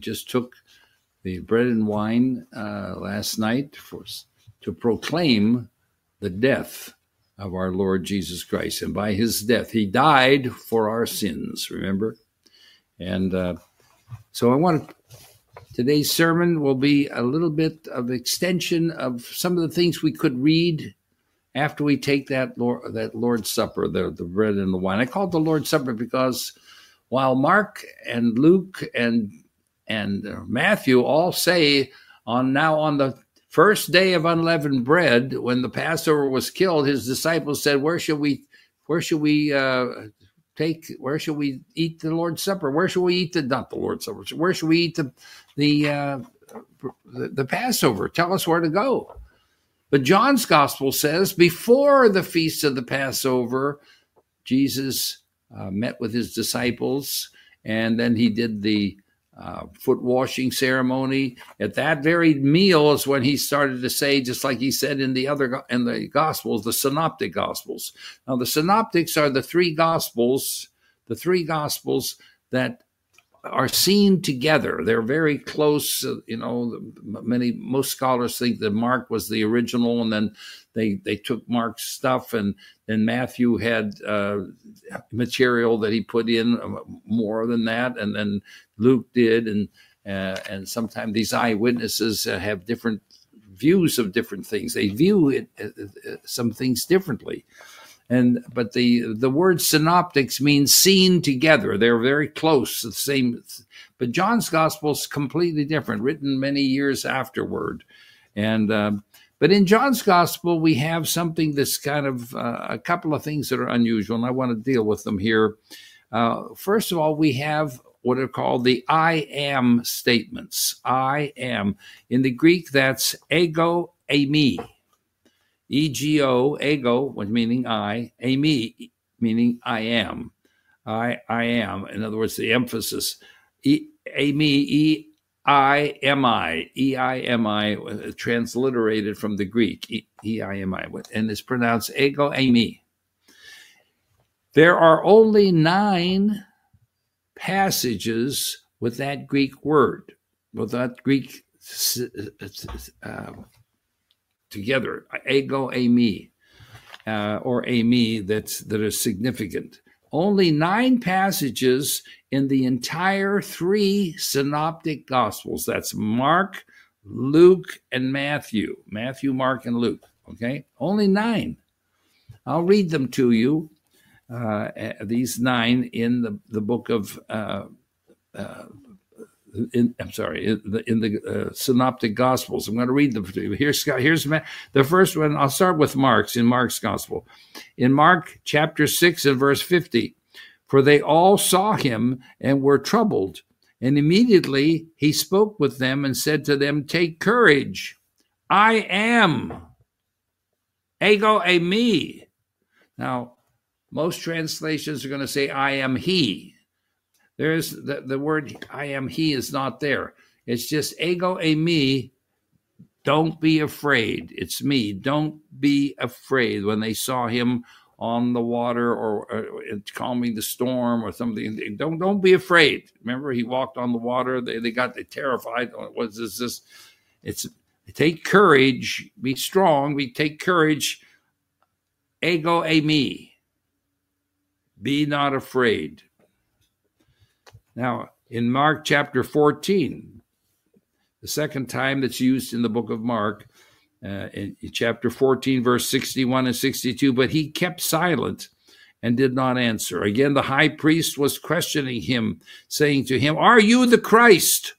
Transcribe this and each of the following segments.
just took the bread and wine last night to proclaim the death of our Lord Jesus Christ. And by his death, he died for our sins, remember? And so today's sermon will be a little bit of extension of some of the things we could read after we take that Lord's Supper, the bread and the wine. I call it the Lord's Supper because while Mark and Luke and Matthew all say on the first day of unleavened bread, when the Passover was killed, his disciples said, where should we eat the Lord's Supper? Where should we eat not the Lord's Supper? Where should we eat the Passover? Tell us where to go. But John's gospel says before the feast of the Passover, Jesus met with his disciples, and then he did the foot washing ceremony. At that very meal is when he started to say, just like he said in the Gospels, the Synoptic Gospels. Now, the Synoptics are the three Gospels that are seen together. They're very close. Most scholars think that Mark was the original, and then they took Mark's stuff, and then Matthew had material that he put in more than that, and then Luke did, and sometimes these eyewitnesses have different views of different things. They view some things differently. But the word synoptics means seen together. They're very close, the same. But John's gospel is completely different, written many years afterward. But in John's gospel, we have something that's kind of a couple of things that are unusual, and I want to deal with them here. First of all, we have what are called the I am statements. I am. In the Greek, that's ego, eimi. Ego, ego, meaning I, eimi, meaning I am. I am. In other words, the emphasis. Eimi, E-I-M-I, transliterated from the Greek, E-I-M-I, and it's pronounced ego, eimi. There are only 9 passages with that Greek word, with that Greek together, ego, eimi, or eimi, that are significant. Only 9 passages in the entire 3 synoptic gospels. That's Mark, Luke, and Matthew. Matthew, Mark, and Luke. Okay? Only 9. I'll read them to you. These 9 in the book of in the synoptic gospels. I'm going to read them to you. Here's the first one. I'll start with in Mark's gospel. In Mark chapter 6 and verse 50, for they all saw him and were troubled. And immediately he spoke with them and said to them, take courage. I am. Ego eimi. Now, most translations are going to say, I am he. There's the word I am he is not there. It's just ego eimi. Don't be afraid. It's me. Don't be afraid. When they saw him on the water or calming the storm or something, don't be afraid. Remember, he walked on the water. They got terrified. What is this? It's take courage. Be strong. Take courage. Ego eimi. Be not afraid. Now, in Mark chapter 14, the second time that's used in the book of Mark, in chapter 14, verse 61 and 62, but he kept silent and did not answer. Again, the high priest was questioning him, saying to him, are you the Christ,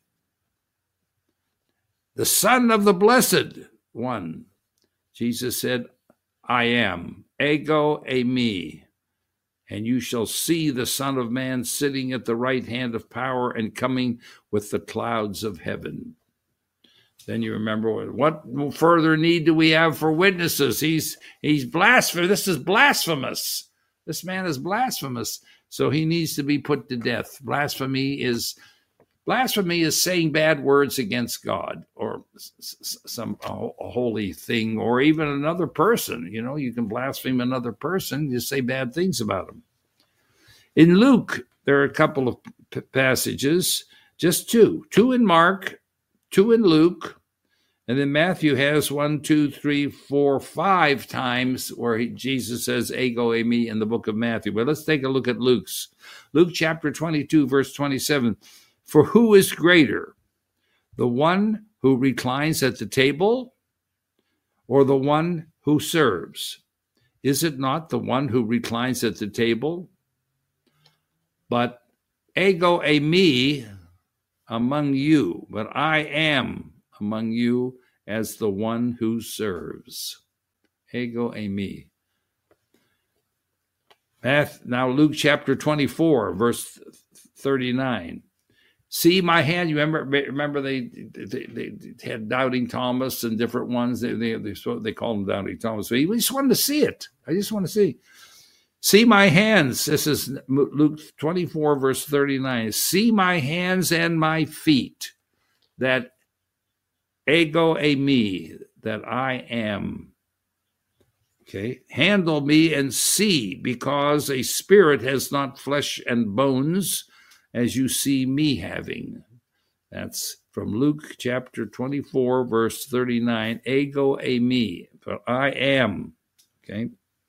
the Son of the Blessed One? Jesus said, I am. Ego eimi. And you shall see the Son of Man sitting at the right hand of power and coming with the clouds of heaven. Then you remember, what further need do we have for witnesses? He's blasphemous. This is blasphemous. This man is blasphemous. So he needs to be put to death. Blasphemy is saying bad words against God or some holy thing, or even another person. You can blaspheme another person. You say bad things about him. In Luke, there are a couple of passages. Just two. Two in Mark, two in Luke, and then Matthew has 1, 2, 3, 4, 5 times where Jesus says, ego eimi in the book of Matthew. But let's take a look at Luke's. Luke chapter 22, verse 27. For who is greater, the one who reclines at the table or the one who serves? Is it not the one who reclines at the table? But ego eimi among you, but I am among you as the one who serves. Ego eimi. Now Luke chapter 24, verse 39. See my hand. You remember they had Doubting Thomas and different ones. They called him Doubting Thomas. So he just wanted to see it. I just want to see. See my hands. This is Luke 24, verse 39. See my hands and my feet, that ego eimi, that I am. Okay. Handle me and see, because a spirit has not flesh and bones, as you see me having. That's from Luke chapter 24, verse 39. Ego eimi, for I am. Okay.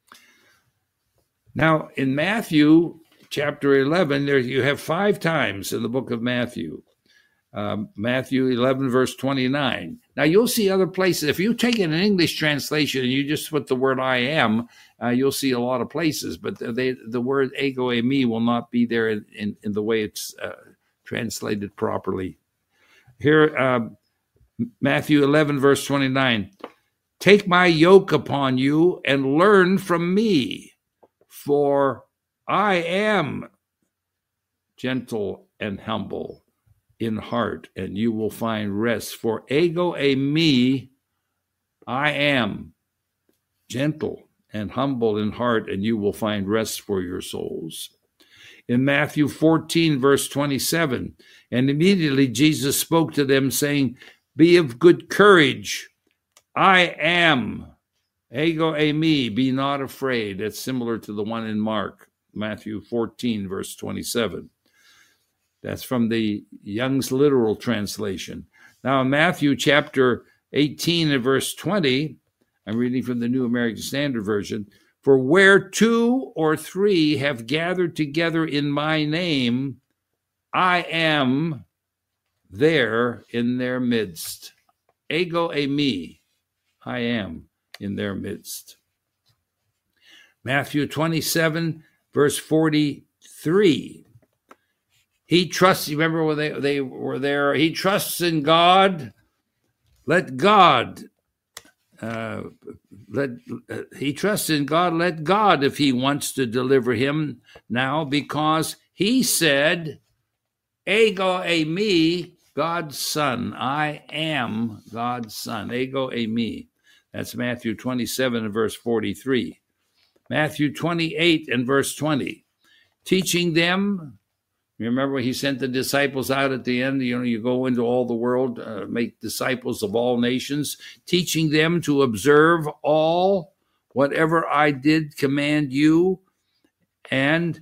Now, in Matthew chapter 11, there you have 5 times in the book of Matthew. Matthew 11, verse 29. Now, you'll see other places. If you take an English translation and you just put the word I am, you'll see a lot of places. But the word ego eimi will not be there in the way it's translated properly. Here, Matthew 11, verse 29. Take my yoke upon you and learn from me, for I am gentle and humble in heart, and you will find rest. For ego eimi, I am gentle and humble in heart, and you will find rest for your souls. In Matthew 14, verse 27, and immediately Jesus spoke to them, saying, be of good courage. I am. Ego eimi, be not afraid. That's similar to the one in Mark, Matthew 14, verse 27. That's from the Young's Literal Translation. Now, in Matthew chapter 18 and verse 20, I'm reading from the New American Standard Version. For where 2 or 3 have gathered together in my name, I am there in their midst. Ego eimi, I am in their midst. Matthew 27, verse 43. He trusts, you remember when they were there, he trusts in God. Let God, he trusts in God. Let God, if he wants to deliver him now, because he said, ego eimi, God's son. I am God's son. Ego eimi. That's Matthew 27 and verse 43. Matthew 28 and verse 20. Teaching them. Remember he sent the disciples out at the end, you go into all the world, make disciples of all nations, teaching them to observe all whatever I did command you. And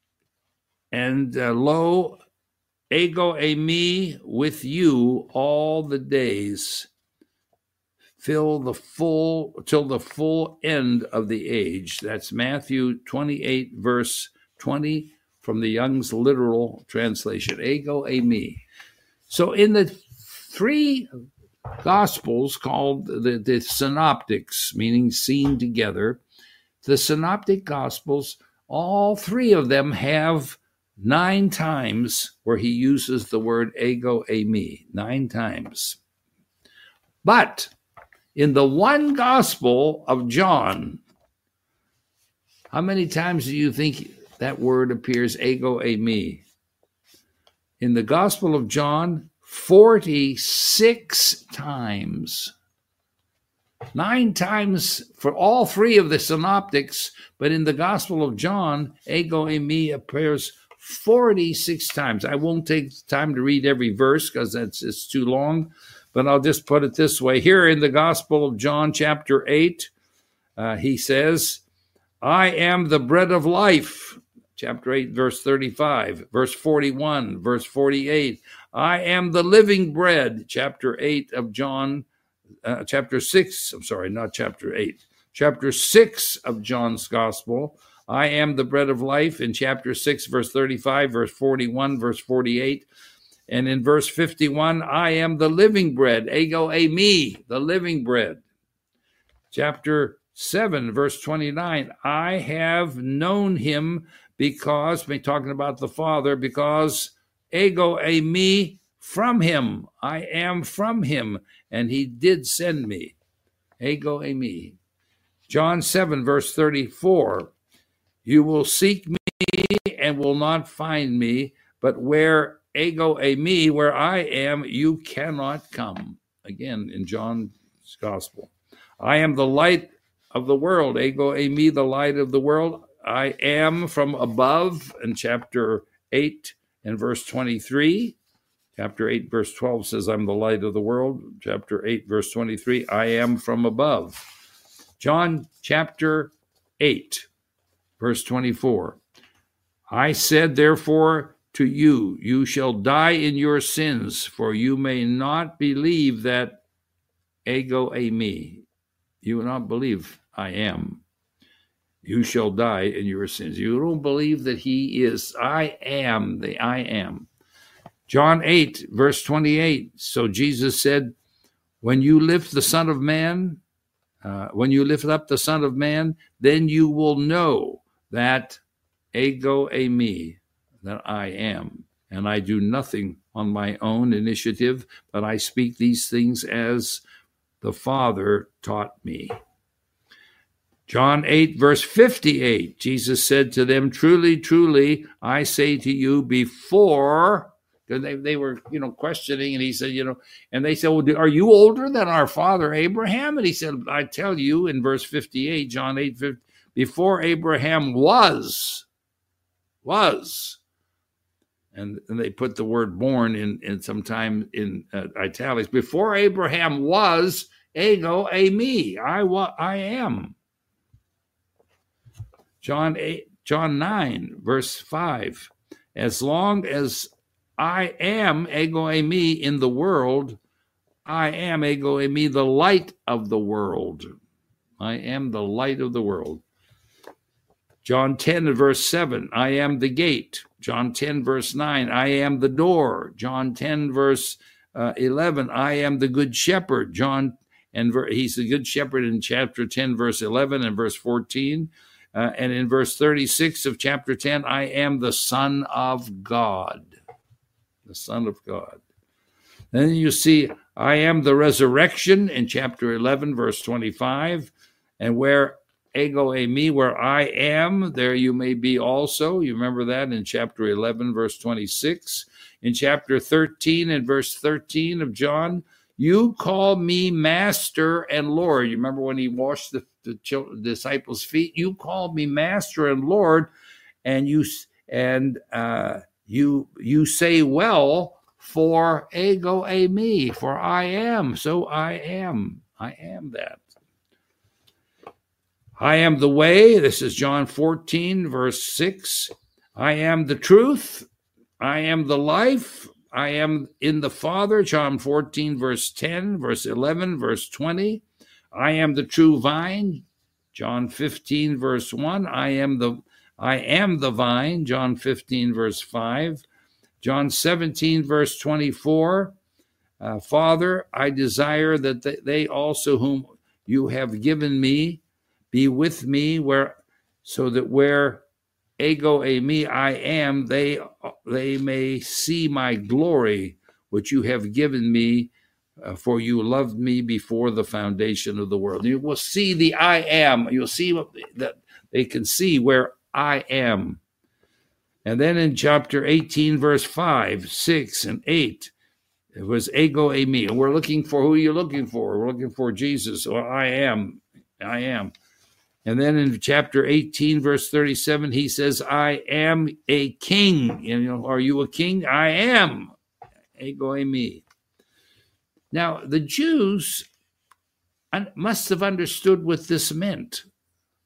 lo, ego eimi with you all the days, till the full end of the age. That's Matthew 28, verse 20. From the Young's Literal Translation, ego eimi. So in the 3 Gospels called the Synoptics, meaning seen together, the Synoptic Gospels, all 3 of them have 9 times where he uses the word ego eimi, 9 times. But in the one Gospel of John, how many times do you think that word appears, ego eimi? In the Gospel of John, 46 times. 9 times for all 3 of the synoptics, but in the Gospel of John, ego eimi appears 46 times. I won't take time to read every verse because it's too long, but I'll just put it this way. Here in the Gospel of John, chapter 8, he says, I am the bread of life. Chapter 8, verse 35, verse 41, verse 48. I am the living bread, chapter 8 of John, chapter 6, I'm sorry, not chapter 8, chapter 6 of John's Gospel. I am the bread of life in chapter 6, verse 35, verse 41, verse 48. And in verse 51, I am the living bread, ego eimi, the living bread. Chapter 7, verse 29, I have known him because, talking about the Father, because ego eimi, from him, I am from him, and he did send me. Ego eimi. John 7, verse 34, you will seek me and will not find me, but where ego eimi, where I am, you cannot come. Again, in John's Gospel. I am the light of the world, ego eimi, the light of the world. I am from above, in chapter 8 and verse 23. Chapter 8, verse 12 says, I'm the light of the world. Chapter 8, verse 23, I am from above. John chapter 8, verse 24, I said, therefore, to you, you shall die in your sins, for you may not believe that ego eimi. You will not believe I am. You shall die in your sins. You don't believe that he is. I am the I am. John 8, verse 28. So Jesus said, when you lift the Son of Man, when you lift up the Son of Man, then you will know that ego eimi, that I am. And I do nothing on my own initiative, but I speak these things as the Father taught me. John 8, verse 58, Jesus said to them, truly, truly, I say to you, before, because they were, questioning, and he said, and they said, well, are you older than our father Abraham? And he said, I tell you, in verse 58, John 8, 50, before Abraham was, and they put the word born in sometime in italics, before Abraham was, ego eimi, I am. John 9, verse 5, as long as I am ego eimi in the world, I am ego eimi, the light of the world. I am the light of the world. John 10, verse 7, I am the gate. John 10, verse 9, I am the door. John 10, verse 11, I am the good shepherd. He's the good shepherd in chapter 10, verse 11 and verse 14. And in verse 36 of chapter 10, I am the Son of God. The Son of God. Then you see, I am the resurrection in chapter 11, verse 25. And where ego eimi, where I am, there you may be also. You remember that in chapter 11, verse 26. In chapter 13 and verse 13 of John, you call me Master and Lord. You remember when he washed the disciples' feet? You call me Master and Lord, and you say, well, for ego eimi, for I am. So I am that. I am the way. This is John 14, verse 6. I am the truth. I am the life. I am in the Father. John 14, verse 10, verse 11, verse 20. I am the true vine. John 15, verse 1. I am the vine. John 15, verse 5. John 17, verse 24. Father, I desire that they also whom you have given me be with me, so that where ego eimi I am, they may see my glory, which you have given me, for you loved me before the foundation of the world. You will see the I am. You'll see that they can see where I am. And then in chapter 18, verse 5, 6, and 8, it was ego eimi. And we're looking for who you're looking for. We're looking for Jesus. Well, I am. And then in chapter 18, verse 37, he says, I am a king. Are you a king? I am. Ego eimi. Now, the Jews must have understood what this meant.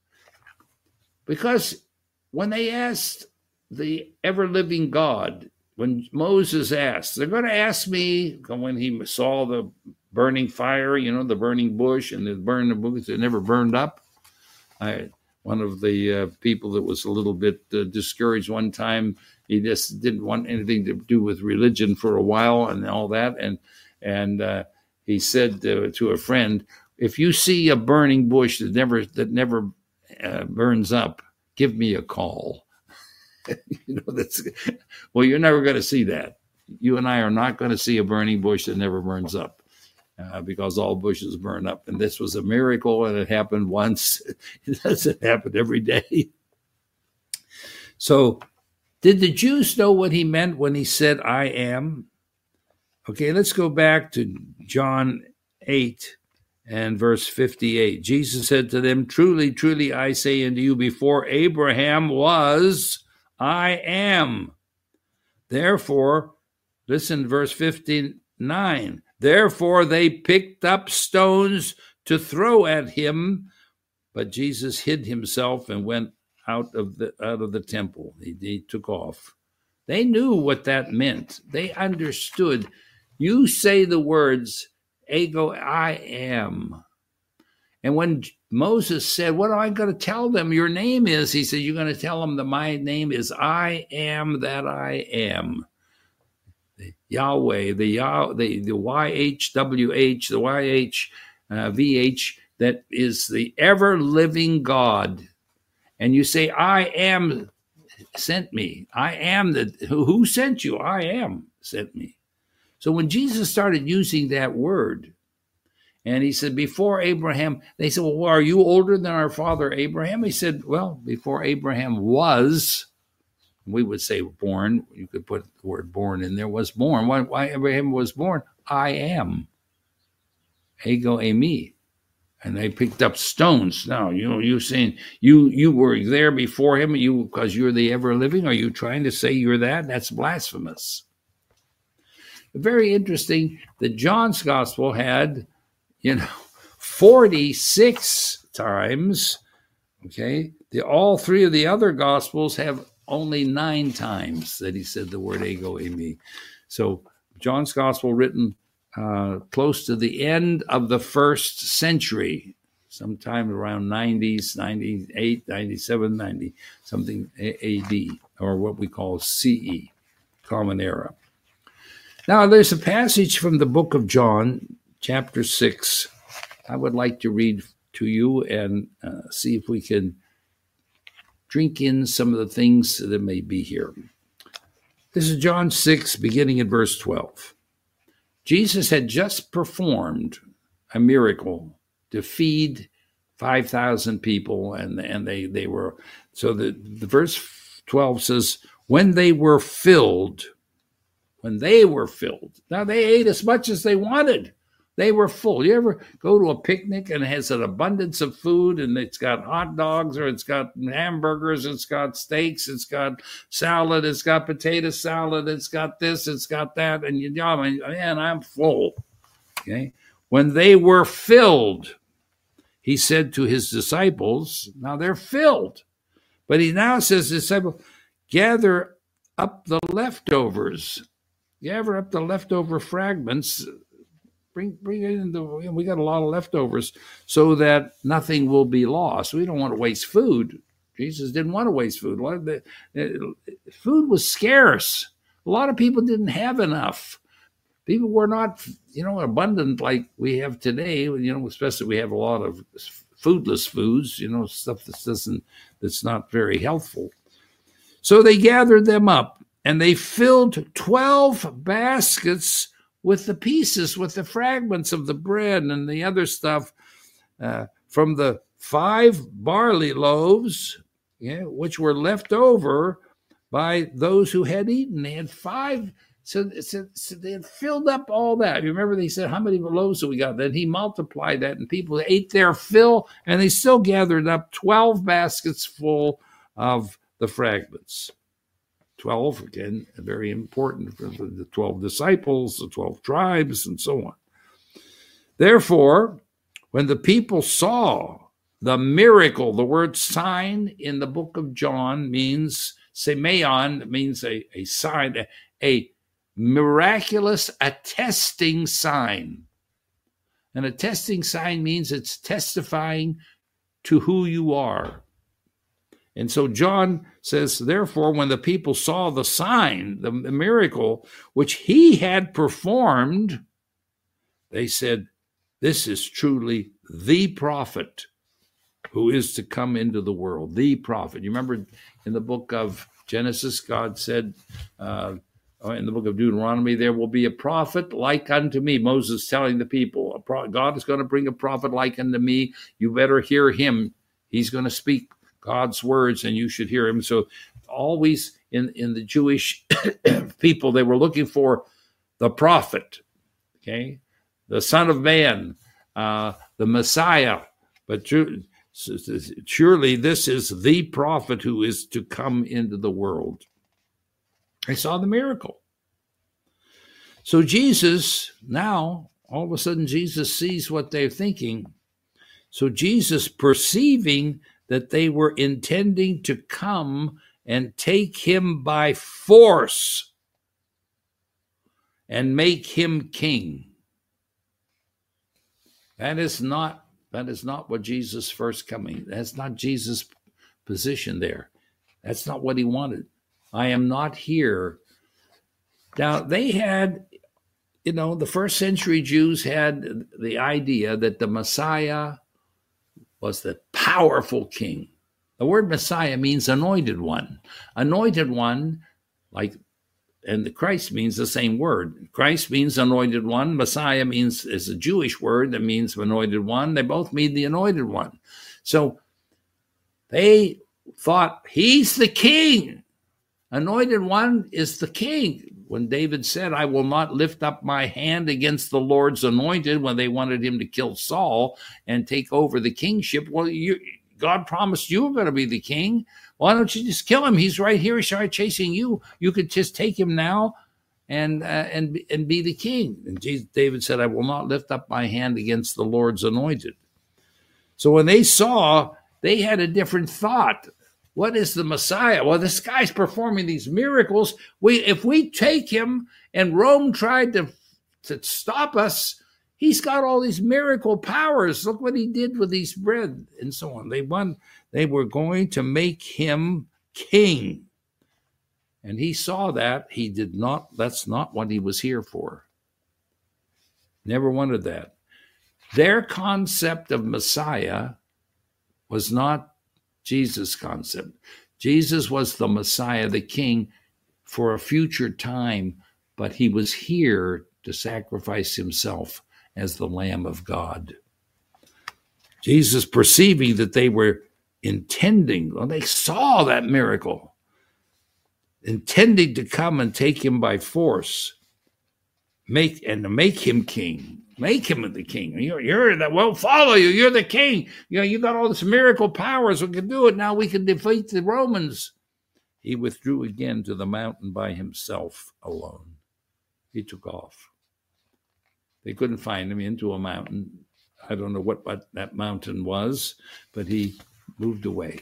Because when they asked the ever-living God, when Moses asked, they're going to ask me when he saw the burning fire, the burning bush and the burning bush that never burned up. One of the people that was a little bit discouraged one time, he just didn't want anything to do with religion for a while and all that. And he said to a friend, if you see a burning bush that never burns up, give me a call. Well, you're never going to see that. You and I are not going to see a burning bush that never burns up. Because all bushes burn up. And this was a miracle, and it happened once. It doesn't happen every day. So did the Jews know what he meant when he said, I am? Okay, let's go back to John 8 and verse 58. Jesus said to them, truly, truly, I say unto you, before Abraham was, I am. Therefore, listen, verse 59. Therefore, they picked up stones to throw at him, but Jesus hid himself and went out of the temple. He took off. They knew what that meant. They understood. You say the words, ego, I am. And when Moses said, what am I going to tell them your name is? He said, you're going to tell them that my name is I am that I am. Yahweh, the YHWH, the YHVH, that is the ever-living God. And you say, I am sent me. I am who sent you? I am sent me. So when Jesus started using that word, and he said, before Abraham, they said, well, are you older than our father Abraham? He said, well, before Abraham was, we would say born, you could put the word born in there, was born. Why Abraham was born? I am. Ego eimi. And they picked up stones. Now, you're saying you were there before him because you're the ever-living? Are you trying to say you're that? That's blasphemous. Very interesting that John's gospel had, 46 times, okay? All three of the other gospels have only 9 times that he said the word ego eimi. So John's gospel written close to the end of the first century, sometime around 90s, 98, 97, 90, something AD, or what we call CE, Common Era. Now, there's a passage from the book of John, chapter 6. I would like to read to you and see if we can drink in some of the things that may be here. This is John 6, beginning at verse 12. Jesus had just performed a miracle to feed 5,000 people, and they were, so the verse 12 says, when they were filled. Now, they ate as much as they wanted. They were full. You ever go to a picnic and it has an abundance of food, and it's got hot dogs, or it's got hamburgers, it's got steaks, it's got salad, it's got potato salad, it's got this, it's got that, and man, I'm full. Okay. When they were filled, he said to his disciples, now they're filled, but he now says to his disciples, gather up the leftovers. Gather up the leftover fragments. Bring it in. We got a lot of leftovers, so that nothing will be lost. We don't want to waste food. Jesus didn't want to waste food. Food was scarce. A lot of people didn't have enough. People were not, abundant like we have today. Especially we have a lot of foodless foods. Stuff that's not very healthful. So they gathered them up, and they filled 12 baskets with the pieces, with the fragments of the bread and the other stuff from the 5 barley loaves, which were left over by those who had eaten. They had 5, so they had filled up all that. You remember they said, how many loaves have we got? Then he multiplied that, and people ate their fill, and they still gathered up 12 baskets full of the fragments. 12, again, very important for the 12 disciples, the 12 tribes, and so on. Therefore, when the people saw the miracle, the word sign in the book of John means semeion, means a sign, a miraculous attesting sign. An attesting sign means it's testifying to who you are. And so John says, therefore, when the people saw the sign, the miracle, which he had performed, they said, this is truly the prophet who is to come into the world, the prophet. You remember in the book of Genesis, God said, in the book of Deuteronomy, there will be a prophet like unto me. Moses telling the people, God is going to bring a prophet like unto me. You better hear him. He's going to speak God's words, and you should hear him. So always in the Jewish people, they were looking for the prophet, okay, the Son of Man, the Messiah. But surely this is the prophet who is to come into the world. I saw the miracle. So Jesus, now, all of a sudden, Jesus sees what they're thinking. So Jesus, perceiving that they were intending to come and take him by force and make him king. That is not what Jesus' first coming. That's not Jesus' position there. That's not what he wanted. I am not here. Now, they had, the first century Jews had the idea that the Messiah was the powerful king. The word Messiah means anointed one. Anointed one, and the Christ means the same word. Christ means anointed one. Messiah is a Jewish word that means anointed one. They both mean the anointed one. So they thought, he's the king. Anointed one is the king. When David said, I will not lift up my hand against the Lord's anointed, when they wanted him to kill Saul and take over the kingship, well, God promised you were going to be the king. Why don't you just kill him? He's right here. He started chasing you. You could just take him now and be the king. And David said, I will not lift up my hand against the Lord's anointed. So when they saw, they had a different thought. What is the Messiah? Well, this guy's performing these miracles. If we take him and Rome tried to stop us, he's got all these miracle powers. Look what he did with these bread and so on. They were going to make him king. And he saw that. He did not. That's not what he was here for. Never wanted that. Their concept of Messiah was not Jesus' concept. Jesus was the Messiah, the king, for a future time, but he was here to sacrifice himself as the Lamb of God. Jesus, perceiving that they were intending, well, they saw that miracle, intending to come and take him by force, to make him king. Make him the king. You're that. We'll follow you. You're the king. You got all this miracle powers. We can do it now. We can defeat the Romans. He withdrew again to the mountain by himself alone. He took off. They couldn't find him into a mountain. I don't know what that mountain was, but he moved away.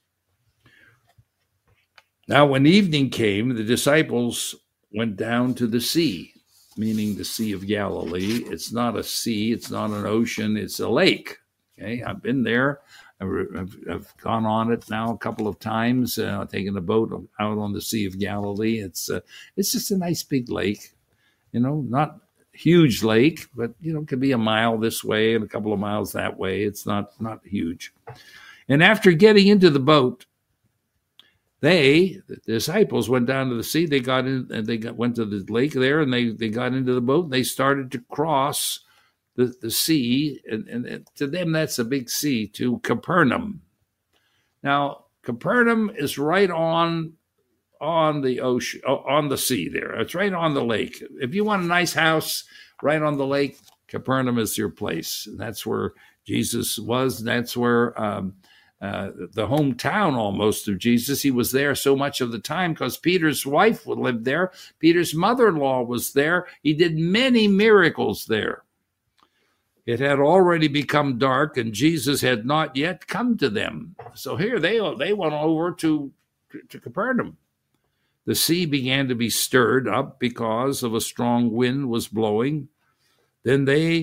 Now, when evening came, the disciples went down to the sea, meaning the Sea of Galilee. It's not a sea, it's not an ocean, it's a lake. Okay, I've been there. I've gone on it now a couple of times, taken a boat out on the Sea of Galilee. It's just a nice big lake, not huge lake, but it could be a mile this way and a couple of miles that way. It's not huge. And after getting into the boat, the disciples went down to the sea. They got in, and went to the lake there, and they got into the boat. And they started to cross the sea, and to them that's a big sea, to Capernaum. Now, Capernaum is right on the ocean, on the sea there. It's right on the lake. If you want a nice house right on the lake, Capernaum is your place. And that's where Jesus was. And that's where the hometown almost of Jesus. He was there so much of the time because Peter's wife lived there. Peter's mother-in-law was there. He did many miracles there. It had already become dark, and Jesus had not yet come to them. So here they went over to Capernaum. the sea began to be stirred up because of a strong wind was blowing. Then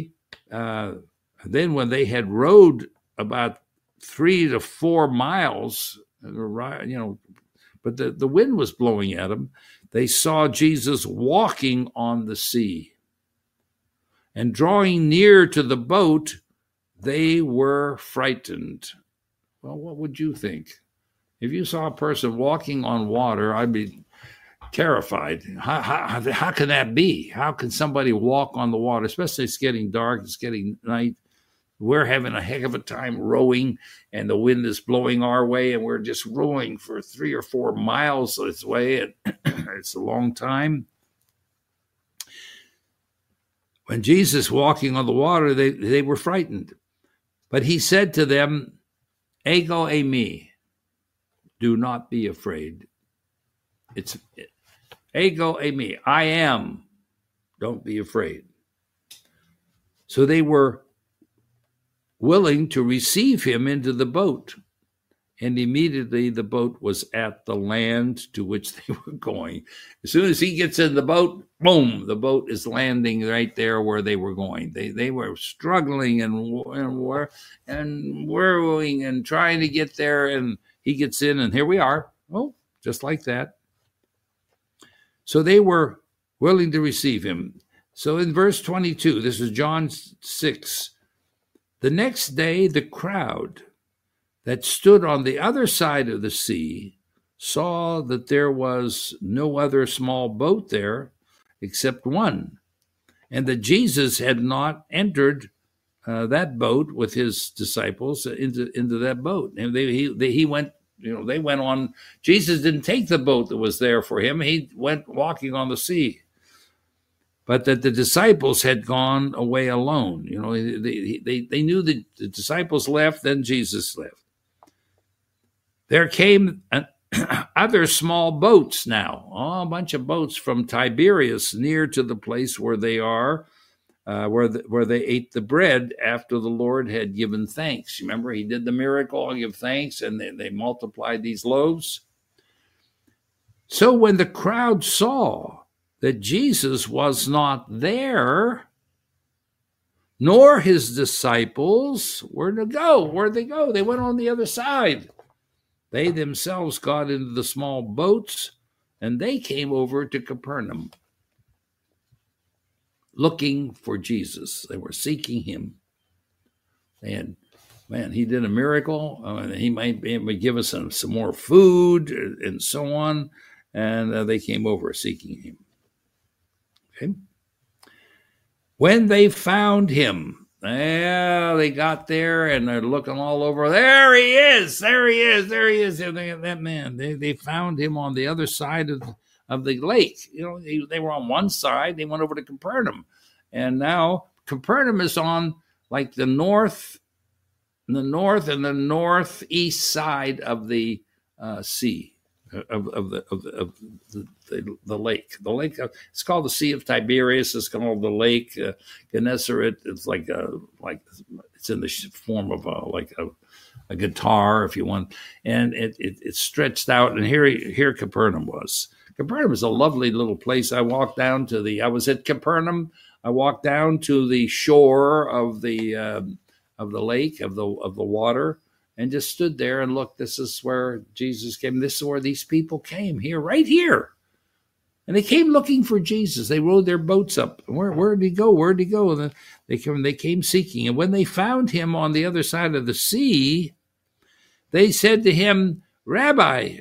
when they had rowed about 3 to 4 miles, but the wind was blowing at them, they saw Jesus walking on the sea. And drawing near to the boat, they were frightened. Well, what would you think? If you saw a person walking on water, I'd be terrified. How can that be? How can somebody walk on the water? Especially it's getting dark, it's getting night. We're having a heck of a time rowing, and the wind is blowing our way, and we're just rowing for 3 or 4 miles this way, and it's a long time. When Jesus walking on the water, they were frightened. But he said to them, Ego eimi, do not be afraid. It's Ego eimi, I am, don't be afraid. So they were willing to receive him into the boat. And immediately the boat was at the land to which they were going. As soon as he gets in the boat, boom, the boat is landing right there where they were going. They were struggling and worrying and trying to get there, and he gets in, and here we are. Well, just like that. So they were willing to receive him. So in verse 22, this is John 6, the next day the crowd that stood on the other side of the sea saw that there was no other small boat there except one, and that Jesus had not entered that boat with his disciples into that boat. And he went, they went on. Jesus didn't take the boat that was there for him. He went walking on the sea. But that the disciples had gone away alone. They knew that the disciples left, then Jesus left. There came other small boats now, a bunch of boats from Tiberias near to the place where they are, where they ate the bread after the Lord had given thanks. Remember, he did the miracle and give thanks, and they multiplied these loaves. So when the crowd saw that Jesus was not there, nor his disciples, where'd they go? They went on the other side. They themselves got into the small boats, and they came over to Capernaum, looking for Jesus. They were seeking him. And man, he did a miracle. He might be able to give us some more food and so on. And they came over seeking him. Okay. When they found him, they got there and they're looking all over. There he is. That man. They found him on the other side of the lake. They were on one side. They went over to Capernaum, and now Capernaum is on like the north and the northeast side of the sea. Of the lake. The lake, it's called the Sea of Tiberias. It's called the Lake Gennesaret. It's like it's in the form of a guitar, if you want, and it's stretched out. And here Capernaum was. Capernaum is a lovely little place. I was at Capernaum. I walked down to the shore of the lake of the water. And just stood there and looked. This is where Jesus came. This is where these people came, right here. And they came looking for Jesus. They rowed their boats up. Where'd he go? Where'd he go? And they came seeking. And when they found him on the other side of the sea, they said to him, Rabbi,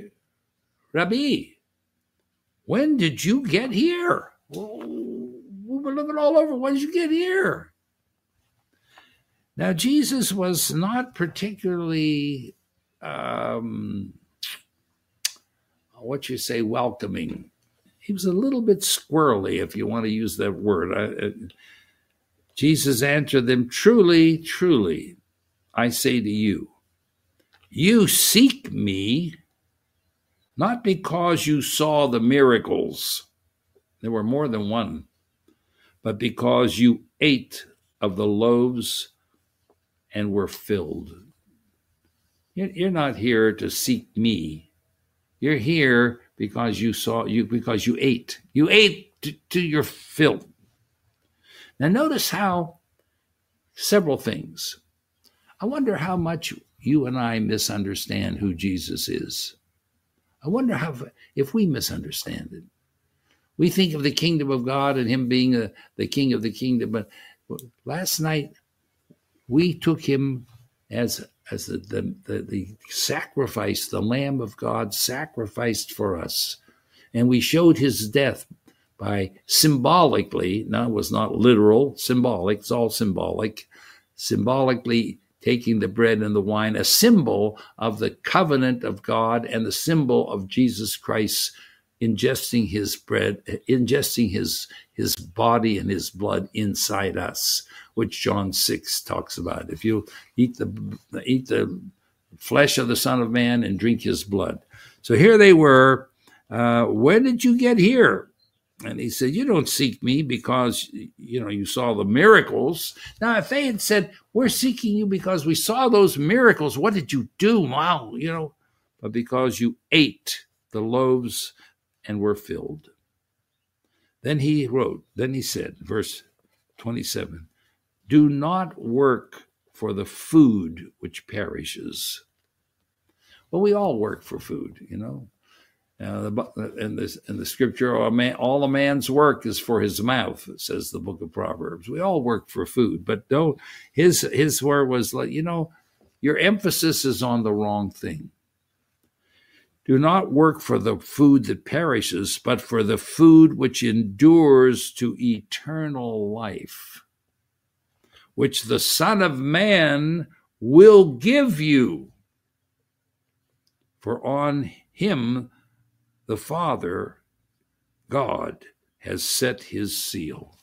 when did you get here? We were looking all over. When did you get here? Now, Jesus was not particularly, welcoming. He was a little bit squirrely, if you want to use that word. Jesus answered them, truly, truly, I say to you, you seek me not because you saw the miracles. There were more than one, but because you ate of the loaves and were filled. You're not here to seek me. You're here because you ate. You ate to your fill. Now notice how several things. I wonder how much you and I misunderstand who Jesus is. I wonder if we misunderstand it. We think of the kingdom of God and him being the king of the kingdom, but last night we took him as the sacrifice, the Lamb of God sacrificed for us. And we showed his death by symbolically, now it was not literal, symbolic, it's all symbolic, symbolically taking the bread and the wine, a symbol of the covenant of God and the symbol of Jesus Christ ingesting his bread, ingesting his body and his blood inside us, which John 6 talks about. If you eat the flesh of the Son of Man and drink his blood. So here they were. When did you get here? And he said, you don't seek me because, you saw the miracles. Now, if they had said, we're seeking you because we saw those miracles, what did you do? Wow, but because you ate the loaves and were filled. Then he said, verse 27, do not work for the food which perishes. Well, we all work for food, in the scripture, all a man's work is for his mouth, says the book of Proverbs. We all work for food, but don't. His word was like, your emphasis is on the wrong thing. Do not work for the food that perishes, but for the food which endures to eternal life, which the Son of Man will give you. For on him the Father, God, has set his seal.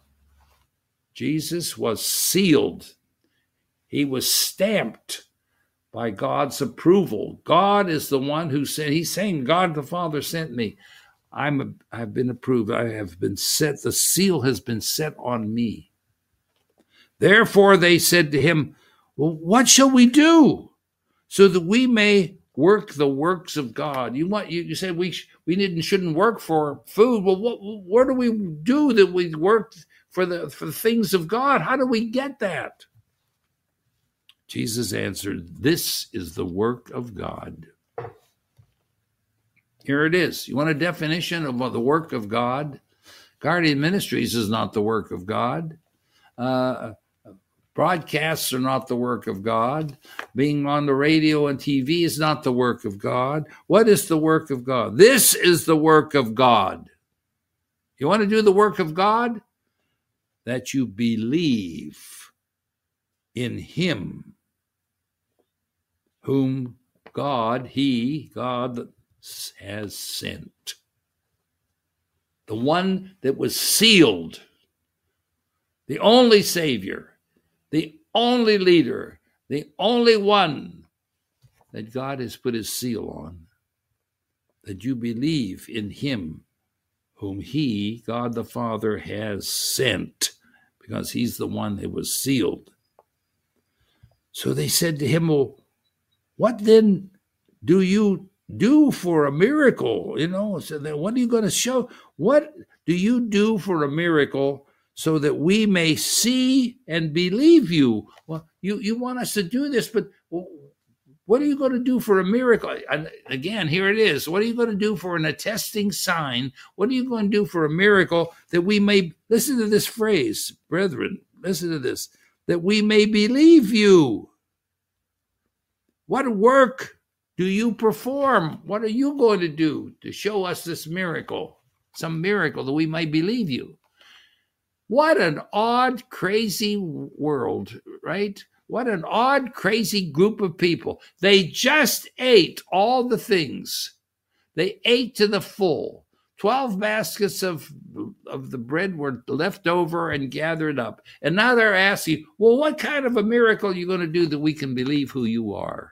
Jesus was sealed. He was stamped by God's approval. God is the one who said, he's saying, God the Father sent me. I've been approved. I have been set. The seal has been set on me. Therefore, they said to him, well, what shall we do so that we may work the works of God? You said we shouldn't work for food. Well, what do we do that we work for the things of God? How do we get that? Jesus answered, this is the work of God. Here it is. You want a definition of the work of God? Guardian Ministries is not the work of God. Broadcasts are not the work of God. Being on the radio and TV is not the work of God. What is the work of God? This is the work of God. You want to do the work of God? That you believe in him whom God has sent. The one that was sealed, the only Savior, the only leader, the only one that God has put his seal on, that you believe in him whom he, God the Father, has sent, because he's the one that was sealed. So they said to him, well, what then do you do for a miracle? So then what are you going to show? What do you do for a miracle so that we may see and believe you? Well, you want us to do this, but what are you going to do for a miracle? And again, here it is. What are you going to do for an attesting sign? What are you going to do for a miracle that we may, listen to this phrase, brethren, listen to this, that we may believe you? What work do you perform? What are you going to do to show us this miracle, some miracle that we may believe you? What an odd, crazy world, right? What an odd, crazy group of people. They just ate all the things. They ate to the full. 12 baskets of the bread were left over and gathered up. And now they're asking, well, what kind of a miracle are you going to do that we can believe who you are?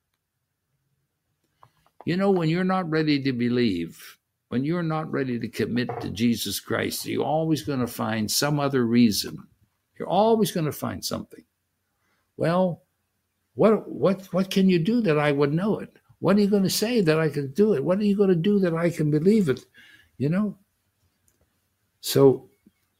When you're not ready to believe, when you're not ready to commit to Jesus Christ, you're always going to find some other reason. You're always going to find something. Well, what can you do that I would know it? What are you going to say that I can do it? What are you going to do that I can believe it? So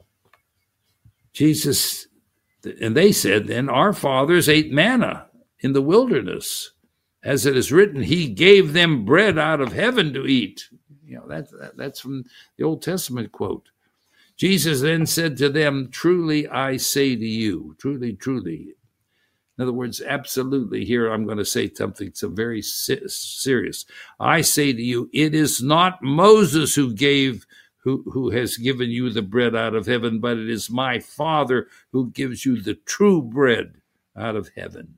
Jesus, and they said, then our fathers ate manna in the wilderness. As it is written, he gave them bread out of heaven to eat. That's from the Old Testament quote. Jesus then said to them, truly I say to you, truly, truly. In other words, absolutely, here I'm going to say something so very serious. I say to you, it is not Moses who has given you the bread out of heaven, but it is my Father who gives you the true bread out of heaven.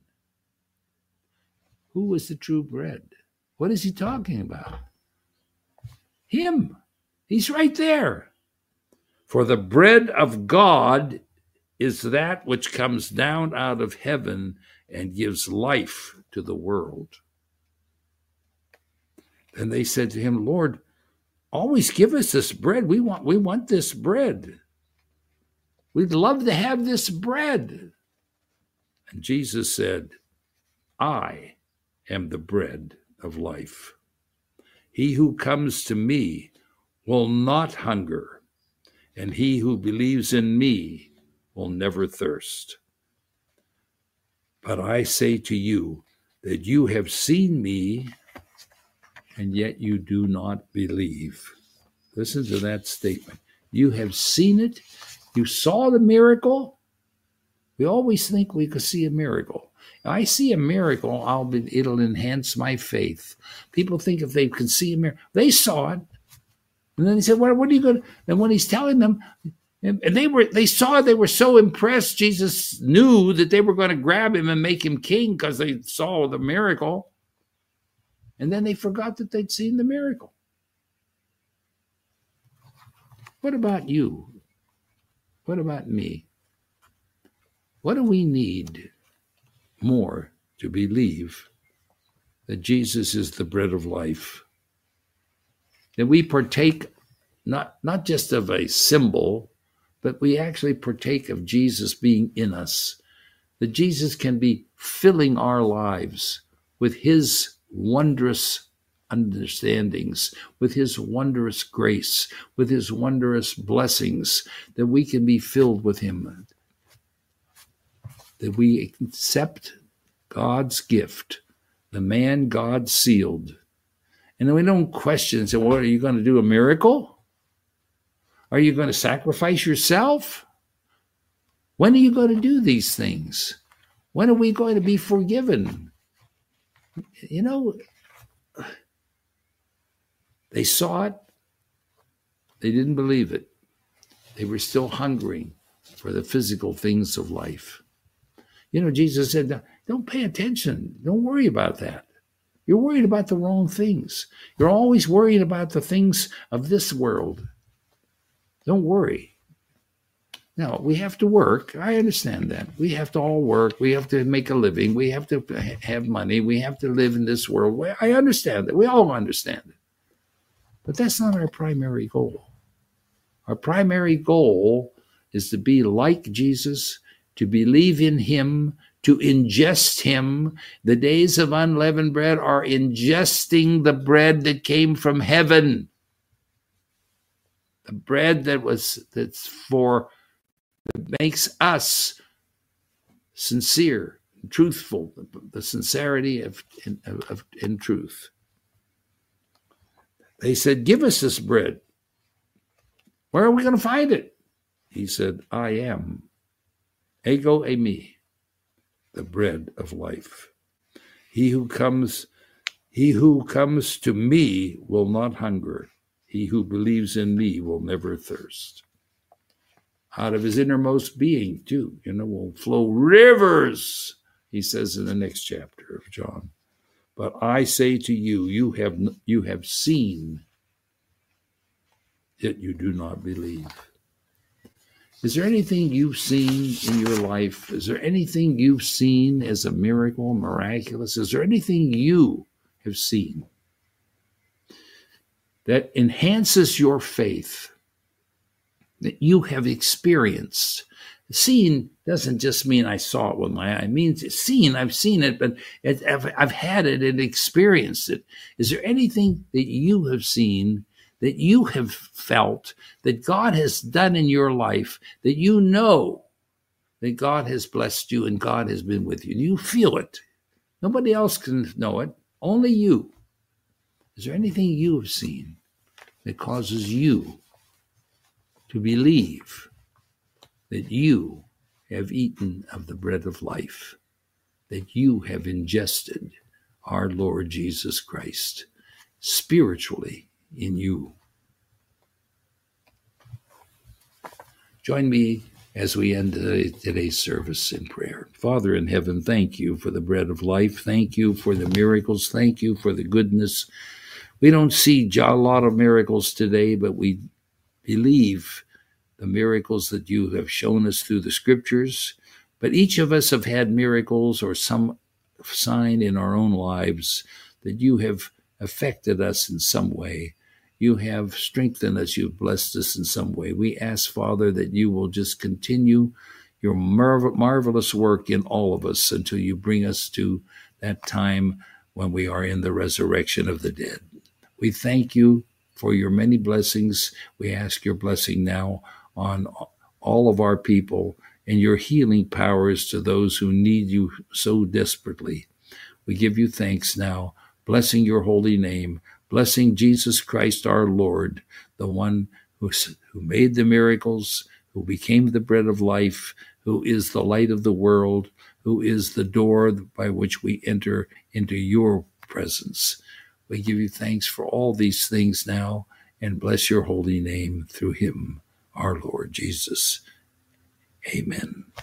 Who was the true bread? What is he talking about? Him. He's right there. For the bread of God is that which comes down out of heaven and gives life to the world. And they said to him, Lord, always give us this bread. We want this bread. We'd love to have this bread. And Jesus said, I am the bread of life. He who comes to me will not hunger, and he who believes in me will never thirst. But I say to you that you have seen me, and yet you do not believe. Listen to that statement. You have seen it. You saw the miracle. We always think we could see a miracle. I see a miracle, it'll enhance my faith. People think if they can see a miracle, they saw it. And then he said, what are you going to, and when he's telling them, and they were so impressed, Jesus knew that they were going to grab him and make him king because they saw the miracle. And then they forgot that they'd seen the miracle. What about you? What about me? What do we need more to believe that Jesus is the bread of life? That we partake not just of a symbol, but we actually partake of Jesus being in us. That Jesus can be filling our lives with his wondrous understandings, with his wondrous grace, with his wondrous blessings, that we can be filled with him. That we accept God's gift, the man God sealed. And then we don't question and say, well, are you going to do a miracle? Are you going to sacrifice yourself? When are you going to do these things? When are we going to be forgiven? They saw it. They didn't believe it. They were still hungering for the physical things of life. Jesus said, don't pay attention. Don't worry about that. You're worried about the wrong things. You're always worried about the things of this world. Don't worry. Now, we have to work. I understand that. We have to all work. We have to make a living. We have to have money. We have to live in this world. I understand that. We all understand it. But that's not our primary goal. Our primary goal is to be like Jesus, to believe in him, to ingest him. The days of unleavened bread are ingesting the bread that came from heaven. The bread that makes us sincere, truthful, the sincerity in truth. They said, give us this bread. Where are we going to find it? He said, I am. Ego eimi, the bread of life. He who comes to me will not hunger. He who believes in me will never thirst. Out of his innermost being, too, will flow rivers, he says in the next chapter of John. But I say to you, you have seen, yet you do not believe. Is there anything you've seen in your life? Is there anything you've seen as a miracle, miraculous? Is there anything you have seen that enhances your faith, that you have experienced, Seeing doesn't just mean I saw it with my eye. It means seeing, I've seen it, but I've had it and experienced it. Is there anything that you have seen, that you have felt, that God has done in your life, that you know that God has blessed you and God has been with you? You feel it. Nobody else can know it, only you. Is there anything you have seen that causes you to believe that you have eaten of the bread of life, that you have ingested our Lord Jesus Christ spiritually in you? Join me as we end today's service in prayer. Father in heaven, thank you for the bread of life. Thank you for the miracles. Thank you for the goodness. We don't see a lot of miracles today, but we believe the miracles that you have shown us through the scriptures. But each of us have had miracles or some sign in our own lives that you have affected us in some way. You have strengthened us. You've blessed us in some way. We ask, Father, that you will just continue your marvelous work in all of us until you bring us to that time when we are in the resurrection of the dead. We thank you for your many blessings. We ask your blessing now on all of our people and your healing powers to those who need you so desperately. We give you thanks now, blessing your holy name, blessing Jesus Christ our Lord, the one who made the miracles, who became the bread of life, who is the light of the world, who is the door by which we enter into your presence. We give you thanks for all these things now and bless your holy name through him, our Lord Jesus. Amen.